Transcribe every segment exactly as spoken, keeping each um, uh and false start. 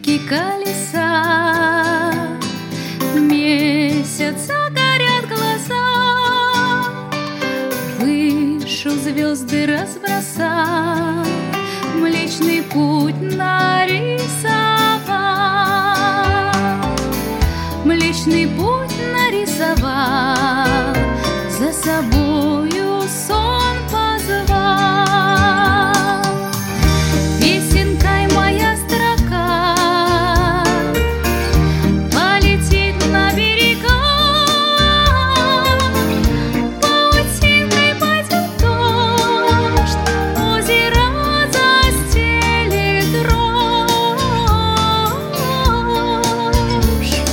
кибитки колеса. Месяца горят глаза, вышел звезды разбросать, Млечный Путь нарисовал. Млечный Путь нарисовал, за собою сон позвал. Песенкой моя строка полетит на берега, паутинкой пойдет дождь, озеро застелит рожь.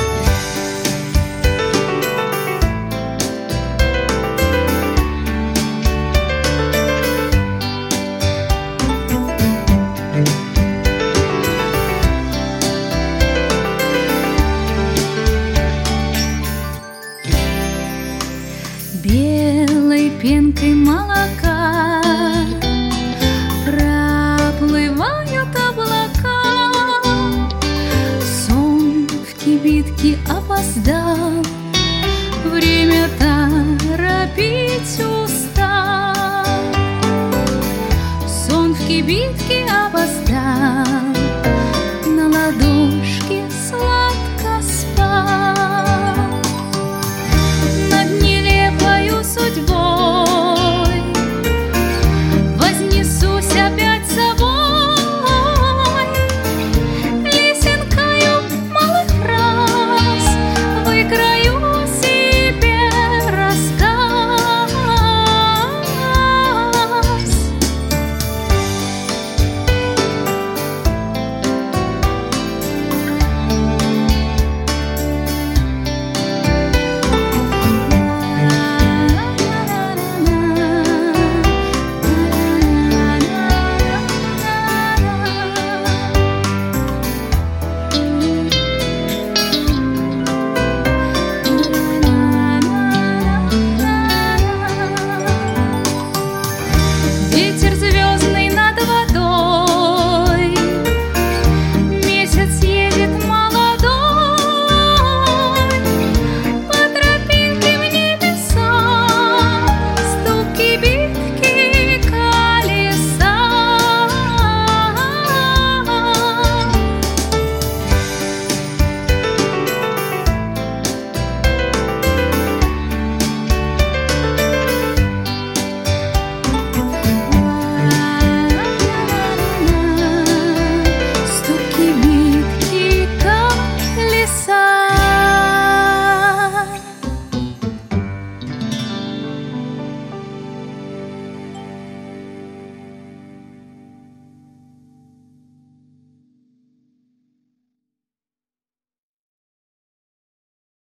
Белой пенкой молока проплывают облака. Сон в кибитке опоздал, время торопить устал. Сон в кибитке опоздал,